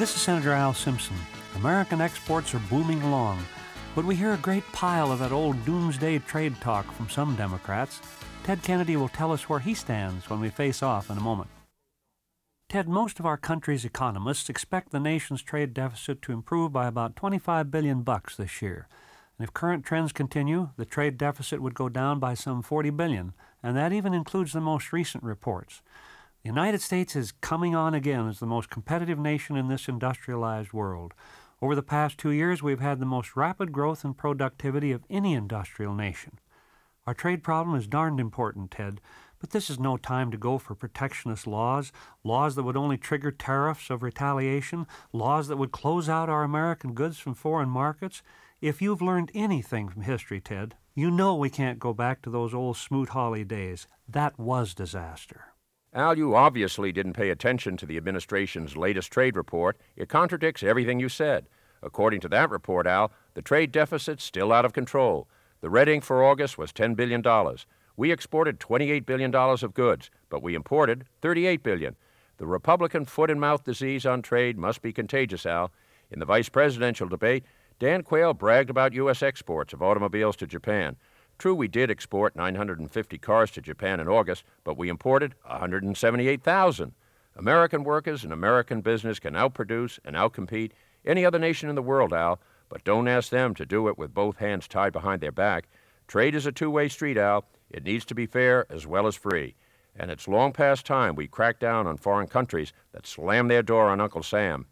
This is Senator Al Simpson. American exports are booming along, but we hear a great pile of that old doomsday trade talk from some Democrats. Ted Kennedy will tell us where he stands when we face off in a moment. Ted, most of our country's economists expect the nation's trade deficit to improve by about $25 billion this year. And if current trends continue, the trade deficit would go down by some $40 billion, and that even includes the most recent reports. The United States is coming on again as the most competitive nation in this industrialized world. Over the past 2 years, we've had the most rapid growth in productivity of any industrial nation. Our trade problem is darned important, Ted, but this is no time to go for protectionist laws, laws that would only trigger tariffs of retaliation, laws that would close out our American goods from foreign markets. If you've learned anything from history, Ted, you know we can't go back to those old Smoot-Hawley days. That was disaster. Al, you obviously didn't pay attention to the administration's latest trade report. It contradicts everything you said. According to that report, Al, the trade deficit's still out of control. The red ink for August was $10 billion. We exported $28 billion of goods, but we imported $38 billion. The Republican foot-and-mouth disease on trade must be contagious, Al. In the vice presidential debate, Dan Quayle bragged about U.S. exports of automobiles to Japan. True, we did export 950 cars to Japan in August, but we imported 178,000. American workers and American business can outproduce and outcompete any other nation in the world, Al, but don't ask them to do it with both hands tied behind their back. Trade is a two-way street, Al. It needs to be fair as well as free. And it's long past time we crack down on foreign countries that slam their door on Uncle Sam.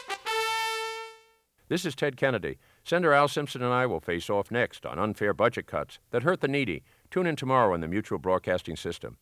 This is Ted Kennedy. Senator Al Simpson and I will face off next on unfair budget cuts that hurt the needy. Tune in tomorrow on the Mutual Broadcasting System.